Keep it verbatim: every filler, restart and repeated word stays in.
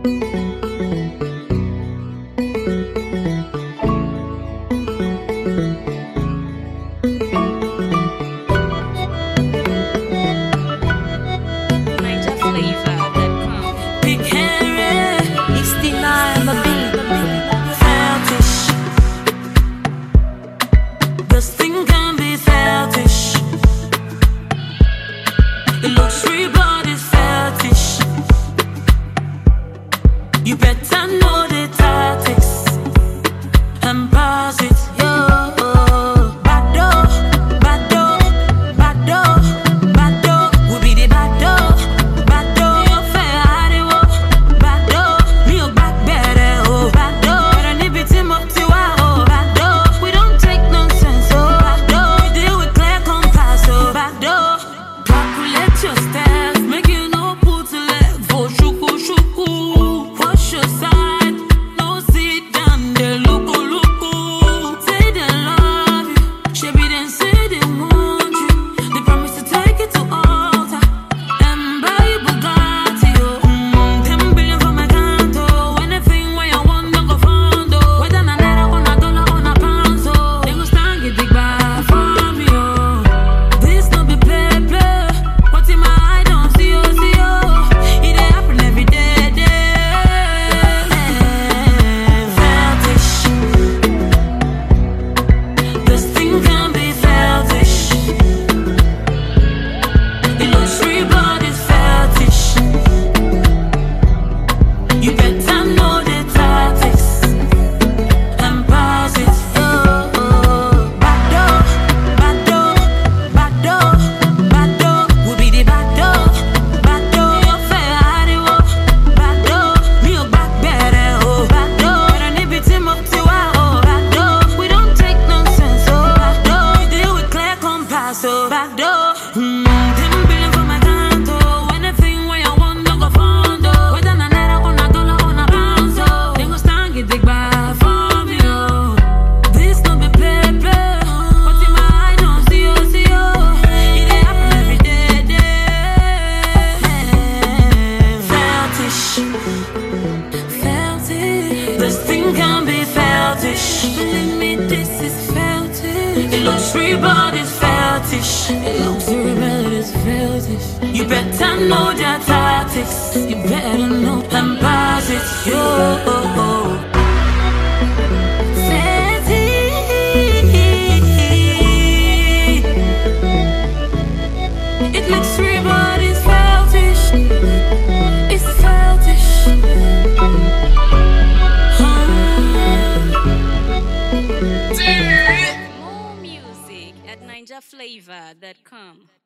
You better know the tactics and pass it, yo. Bado, bado, bado, bado. We be the bado, bado. Yo fair hariwo, bado. Me o back better, oh bado. Better nip it him up to our oh bado. We don't take nonsense, oh bado. We deal with clear compass, oh bado. Calculate your steps, make you know put to leg for shuku shuku. Your side, no sit down there, look, look, say they love you, she be then say they want you, they promise to take it to altar, and buy you Bugatti, oh, mm, ten billion for my canto, anything where you want, don't go found, oh, whether na naira or na dollar or na pound, so, they go stand get big back for me, oh, this no be play, play, what in my eye don't see, oh, see, oh, it dey happen every day, day. So back door, mm, ten billion for my canto. Anything where you want, don't go found. Whether na naira or na dollar or na pound, so they go stand get big back for me. Oh, this no be play play. What in my eye don't see oh see oh. It dey happen every day day. Feltish, feltish. This thing can be feltish. Believe me, this is feltish. It looks real, but it's feltish. It looks real, but it's feltish. You better know their tactics. You better know and pass it, yo. It looks real, but it's feltish. It's feltish. More music at ninja flavor dot com.